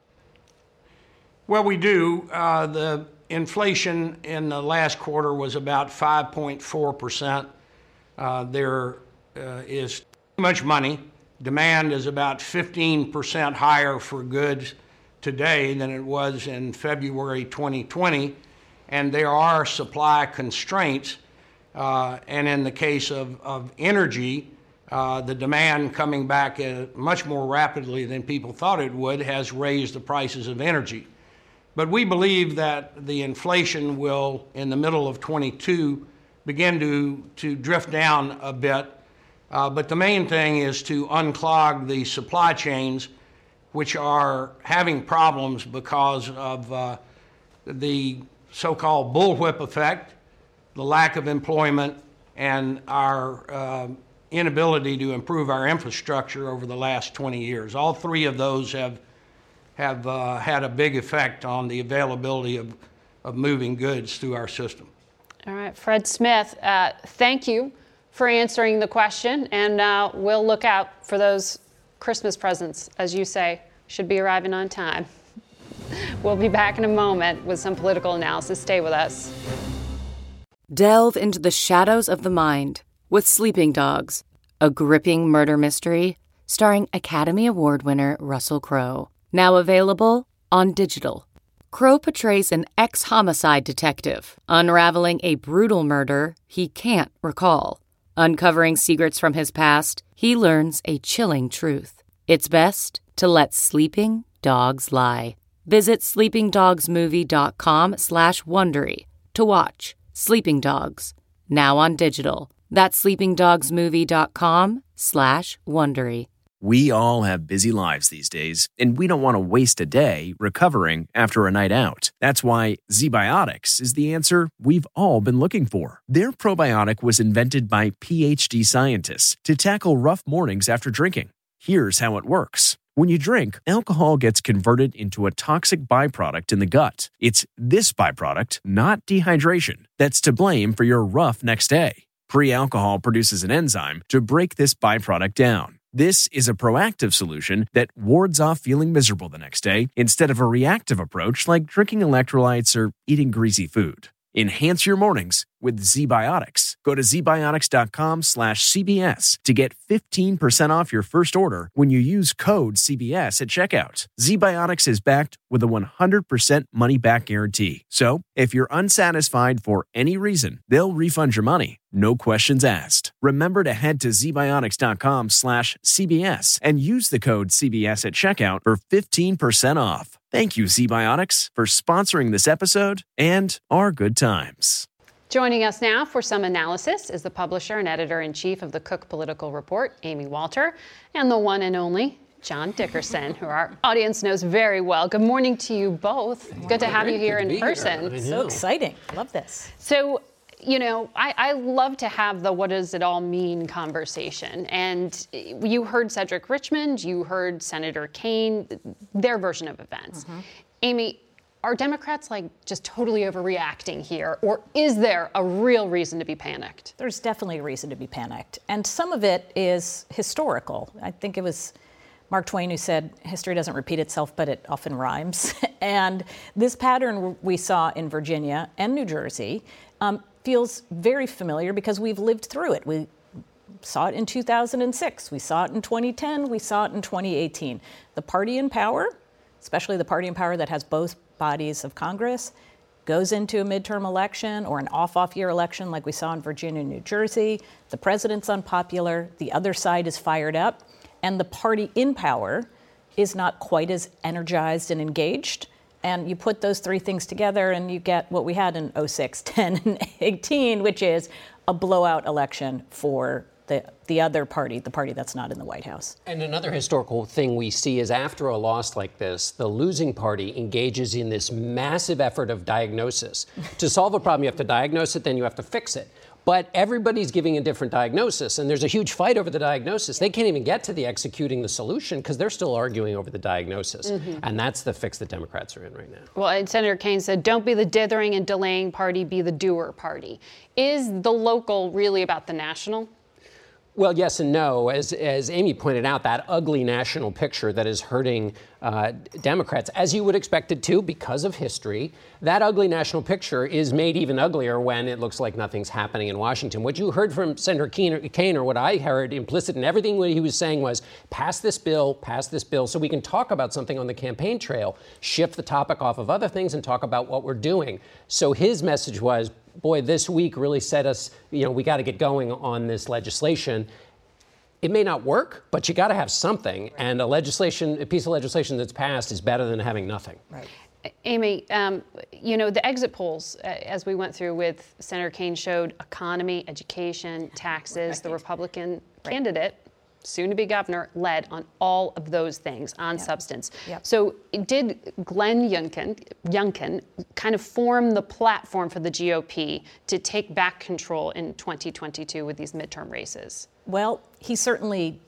Well, we do. Uh, the inflation in the last quarter was about five point four percent. Uh, there uh, is too much money. Demand is about fifteen percent higher for goods today than it was in February twenty twenty, and there are supply constraints. Uh, and in the case of, of energy, uh, the demand coming back uh, much more rapidly than people thought it would has raised the prices of energy. But we believe that the inflation will, in the middle of twenty-two, begin to, to drift down a bit. Uh, but the main thing is to unclog the supply chains, which are having problems because of uh, the so-called bullwhip effect, the lack of employment, and our uh, inability to improve our infrastructure over the last twenty years. All three of those have have uh, had a big effect on the availability of, of moving goods through our system. All right, Fred Smith, uh, thank you for answering the question, and uh, we'll look out for those Christmas presents, as you say, should be arriving on time. We'll be back in a moment with some political analysis. Stay with us. Delve into the shadows of the mind with Sleeping Dogs, a gripping murder mystery starring Academy Award winner Russell Crowe. Now available on digital. Crowe portrays an ex-homicide detective unraveling a brutal murder he can't recall. Uncovering secrets from his past, he learns a chilling truth. It's best to let sleeping dogs lie. Visit sleepingdogsmovie.com slash Wondery to watch Sleeping Dogs, now on digital. That's sleepingdogsmovie.com slash Wondery. We all have busy lives these days, and we don't want to waste a day recovering after a night out. That's why ZBiotics is the answer we've all been looking for. Their probiotic was invented by P H D scientists to tackle rough mornings after drinking. Here's how it works. When you drink, alcohol gets converted into a toxic byproduct in the gut. It's this byproduct, not dehydration, that's to blame for your rough next day. Pre-alcohol produces an enzyme to break this byproduct down. This is a proactive solution that wards off feeling miserable the next day instead of a reactive approach like drinking electrolytes or eating greasy food. Enhance your mornings with ZBiotics. Go to zbiotics.com slash CBS to get fifteen percent off your first order when you use code C B S at checkout. ZBiotics is backed with a one hundred percent money-back guarantee. So, if you're unsatisfied for any reason, they'll refund your money. No questions asked. Remember to head to zbiotics.com slash CBS and use the code C B S at checkout for fifteen percent off. Thank you, ZBiotics, for sponsoring this episode and our good times. Joining us now for some analysis is the publisher and editor-in-chief of the Cook Political Report, Amy Walter, and the one and only John Dickerson, who our audience knows very well. Good morning to you both. Good, Good to have you here in person. Here. So exciting. Love this. So, you know, I, I love to have the what does it all mean conversation. And you heard Cedric Richmond, you heard Senator Kaine, their version of events. Mm-hmm. Amy, are Democrats like just totally overreacting here? Or is there a real reason to be panicked? There's definitely a reason to be panicked. And some of it is historical. I think it was Mark Twain who said, history doesn't repeat itself, but it often rhymes. And this pattern we saw in Virginia and New Jersey um, feels very familiar because we've lived through it. We saw it in two thousand six. We saw it in twenty ten. We saw it in twenty eighteen. The party in power, especially the party in power that has both bodies of Congress, goes into a midterm election or an off-off year election like we saw in Virginia and New Jersey. The president's unpopular. The other side is fired up. And the party in power is not quite as energized and engaged. And you put those three things together and you get what we had in oh six, ten, and eighteen, which is a blowout election for the, the other party, the party that's not in the White House. And another historical thing we see is after a loss like this, the losing party engages in this massive effort of diagnosis. To solve a problem, you have to diagnose it, then you have to fix it. But everybody's giving a different diagnosis, and there's a huge fight over the diagnosis. They can't even get to the executing the solution because they're still arguing over the diagnosis. Mm-hmm. And that's the fix that Democrats are in right now. Well, and Senator Kaine said, don't be the dithering and delaying party, be the doer party. Is the local really about the national? Well, yes and no. As, as Amy pointed out, that ugly national picture that is hurting uh, Democrats, as you would expect it to because of history, that ugly national picture is made even uglier when it looks like nothing's happening in Washington. What you heard from Senator Kaine, or what I heard implicit in everything what he was saying was, pass this bill, pass this bill, so we can talk about something on the campaign trail, shift the topic off of other things and talk about what we're doing. So his message was, boy, this week really set us, you know, we got to get going on this legislation. It may not work, but you got to have something. And a legislation, a piece of legislation that's passed is better than having nothing. Right. Amy, um, you know, the exit polls, uh, as we went through with Senator Kaine, showed economy, education, taxes. Right. The Republican right. candidate, soon-to-be governor, led on all of those things, on yep. substance. Yep. So did Glenn Youngkin, Youngkin kind of form the platform for the G O P to take back control in twenty twenty-two with these midterm races? Well, he certainly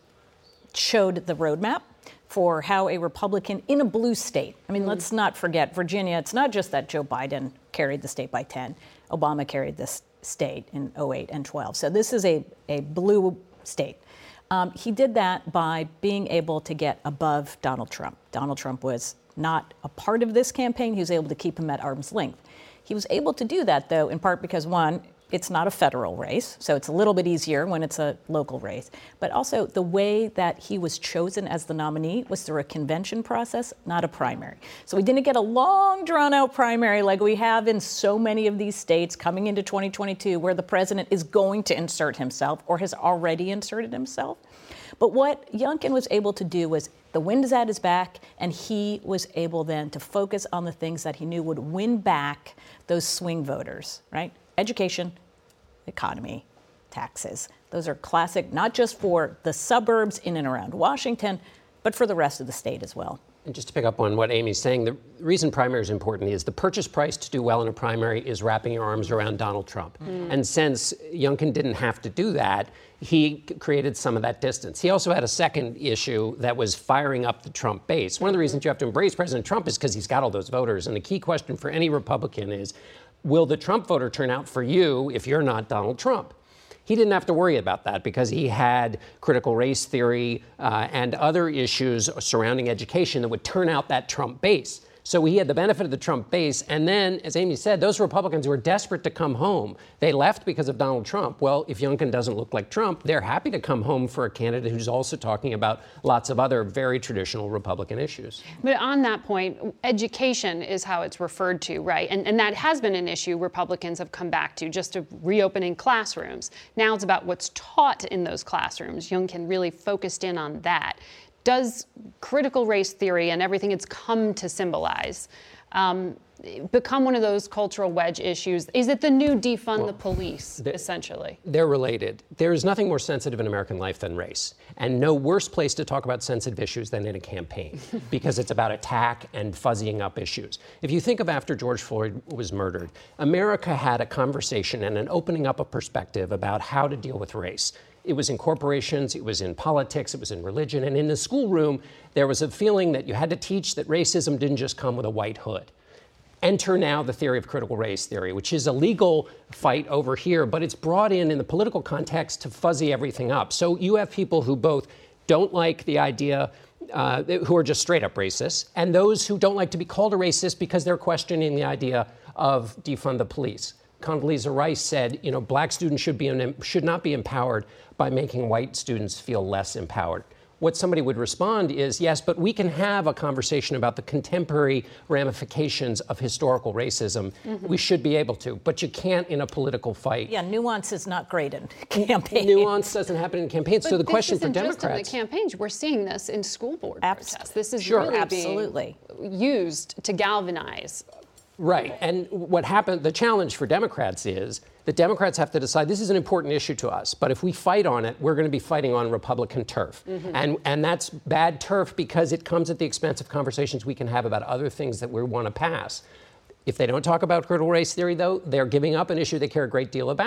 showed the roadmap for how a Republican in a blue state, I mean, mm. let's not forget Virginia, it's not just that Joe Biden carried the state by ten, Obama carried this state in oh eight and twelve. So this is a, a blue state. Um, he did that by being able to get above Donald Trump. Donald Trump was not a part of this campaign. He was able to keep him at arm's length. He was able to do that, though, in part because, one, it's not a federal race, so it's a little bit easier when it's a local race. But also, the way that he was chosen as the nominee was through a convention process, not a primary. So we didn't get a long, drawn-out primary like we have in so many of these states coming into twenty twenty-two, where the president is going to insert himself or has already inserted himself. But what Youngkin was able to do was the wind is at his back, and he was able then to focus on the things that he knew would win back those swing voters, right? Education, economy, taxes. Those are classic, not just for the suburbs in and around Washington, but for the rest of the state as well. And just to pick up on what Amy's saying, the reason primary is important is the purchase price to do well in a primary is wrapping your arms around Donald Trump. Mm. And since Youngkin didn't have to do that, he created some of that distance. He also had a second issue that was firing up the Trump base. One of the reasons you have to embrace President Trump is because he's got all those voters. And the key question for any Republican is, will the Trump voter turn out for you if you're not Donald Trump? He didn't have to worry about that because he had critical race theory uh, and other issues surrounding education that would turn out that Trump base. So he had the benefit of the Trump base. And then, as Amy said, those Republicans who were desperate to come home, they left because of Donald Trump. Well, if Youngkin doesn't look like Trump, they're happy to come home for a candidate who's also talking about lots of other very traditional Republican issues. But on that point, education is how it's referred to, right? And, and that has been an issue Republicans have come back to, just to reopening classrooms. Now it's about what's taught in those classrooms. Youngkin really focused in on that. Does critical race theory and everything it's come to symbolize um, become one of those cultural wedge issues? Is it the new defund well, the police, they're, essentially? They're related. There is nothing more sensitive in American life than race, and no worse place to talk about sensitive issues than in a campaign, because it's about attack and fuzzying up issues. If you think of after George Floyd was murdered, America had a conversation and an opening up of perspective about how to deal with race. It was in corporations, it was in politics, it was in religion, and in the schoolroom, there was a feeling that you had to teach that racism didn't just come with a white hood. Enter now the theory of critical race theory, which is a legal fight over here, but it's brought in in the political context to fuzzy everything up. So you have people who both don't like the idea, uh, who are just straight up racist, and those who don't like to be called a racist because they're questioning the idea of defund the police. Condoleezza Rice said, you know, black students should be should not be empowered by making white students feel less empowered. What somebody would respond is, yes, but we can have a conversation about the contemporary ramifications of historical racism. Mm-hmm. We should be able to, but you can't in a political fight. Yeah, nuance is not great in campaigns. Nuance doesn't happen in campaigns. But so the question for Democrats. This isn't just in the campaigns. We're seeing this in school board Abs- protests. This is sure. really Absolutely. being used to galvanize. Right. And what happened, the challenge for Democrats is that Democrats have to decide this is an important issue to us, but if we fight on it, we're going to be fighting on Republican turf. Mm-hmm. And and that's bad turf because it comes at the expense of conversations we can have about other things that we want to pass. If they don't talk about critical race theory, though, they're giving up an issue they care a great deal about.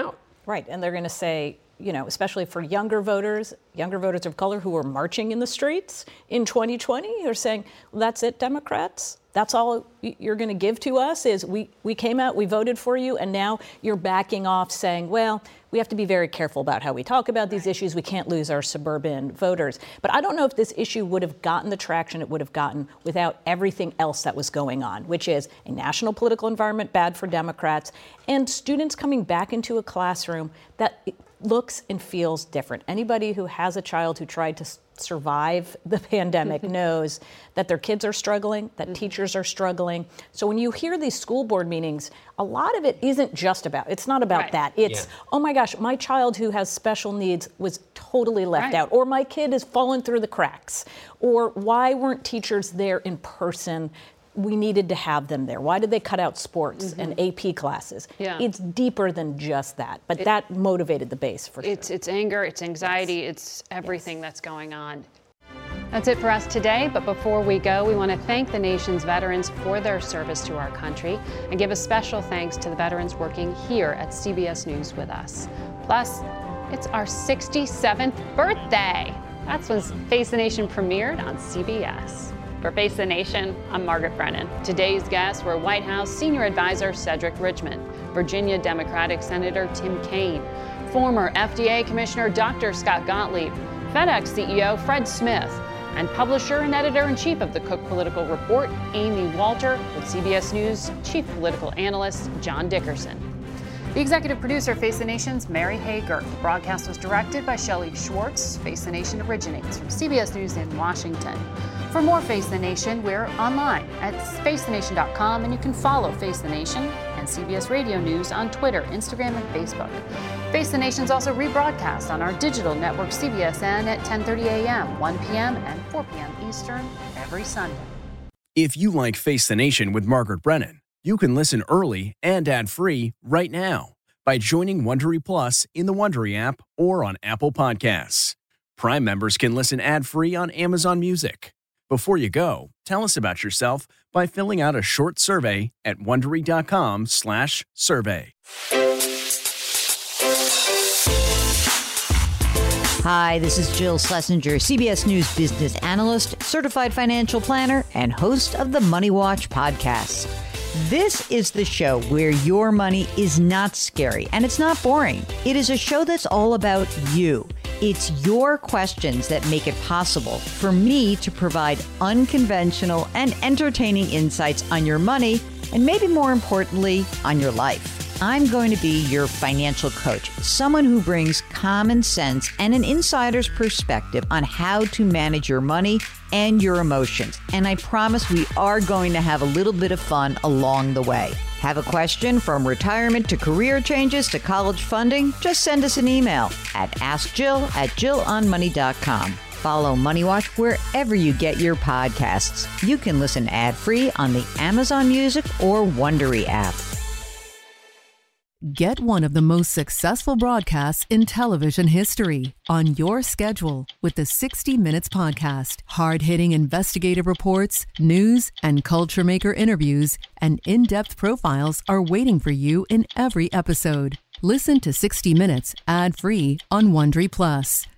Right, and they're going to say, you know, especially for younger voters, younger voters of color who are marching in the streets in twenty twenty, they're saying, well, that's it, Democrats? That's all you're going to give to us is we, we came out, we voted for you, and now you're backing off saying, well, we have to be very careful about how we talk about these issues. We can't lose our suburban voters. But I don't know if this issue would have gotten the traction it would have gotten without everything else that was going on, which is a national political environment bad for Democrats and students coming back into a classroom that looks and feels different. Anybody who has a child who tried to survive the pandemic knows that their kids are struggling, that mm-hmm. teachers are struggling. So when you hear these school board meetings, a lot of it isn't just about, it's not about right. that. It's, yeah. oh my gosh, my child who has special needs was totally left right. out, or my kid has fallen through the cracks, or why weren't teachers there in person? We needed to have them there. Why did they cut out sports mm-hmm. and A P classes? Yeah. It's deeper than just that, but it, that motivated the base for it's, sure. It's anger, it's anxiety, yes. it's everything yes. that's going on. That's it for us today, but before we go, we want to thank the nation's veterans for their service to our country and give a special thanks to the veterans working here at C B S News with us. Plus, it's our sixty-seventh birthday. That's when Face the Nation premiered on C B S. For Face the Nation, I'm Margaret Brennan. Today's guests were White House Senior Advisor Cedric Richmond, Virginia Democratic Senator Tim Kaine, former F D A Commissioner Doctor Scott Gottlieb, FedEx C E O Fred Smith, and publisher and editor-in-chief of the Cook Political Report, Amy Walter, with C B S News Chief Political Analyst John Dickerson. The executive producer of Face the Nation's Mary Hager. The broadcast was directed by Shelley Schwartz. Face the Nation originates from C B S News in Washington. For more Face the Nation, we're online at face the nation dot com, and you can follow Face the Nation and C B S Radio News on Twitter, Instagram, and Facebook. Face the Nation is also rebroadcast on our digital network C B S N at ten thirty a.m., one p.m., and four p.m. Eastern every Sunday. If you like Face the Nation with Margaret Brennan, you can listen early and ad-free right now by joining Wondery Plus in the Wondery app or on Apple Podcasts. Prime members can listen ad-free on Amazon Music. Before you go, tell us about yourself by filling out a short survey at Wondery.com slash survey. Hi, this is Jill Schlesinger, C B S News business analyst, certified financial planner, and host of the Money Watch podcast. This is the show where your money is not scary and it's not boring. It is a show that's all about you. It's your questions that make it possible for me to provide unconventional and entertaining insights on your money, and maybe more importantly, on your life. I'm going to be your financial coach, someone who brings common sense and an insider's perspective on how to manage your money and your emotions. And I promise we are going to have a little bit of fun along the way. Have a question from retirement to career changes to college funding? Just send us an email at ask jill at jill on money dot com. Follow Money Watch wherever you get your podcasts. You can listen ad-free on the Amazon Music or Wondery app. Get one of the most successful broadcasts in television history on your schedule with the sixty minutes podcast. Hard-hitting investigative reports, news, and culture maker interviews, and in-depth profiles are waiting for you in every episode. Listen to sixty minutes ad-free on Wondery Plus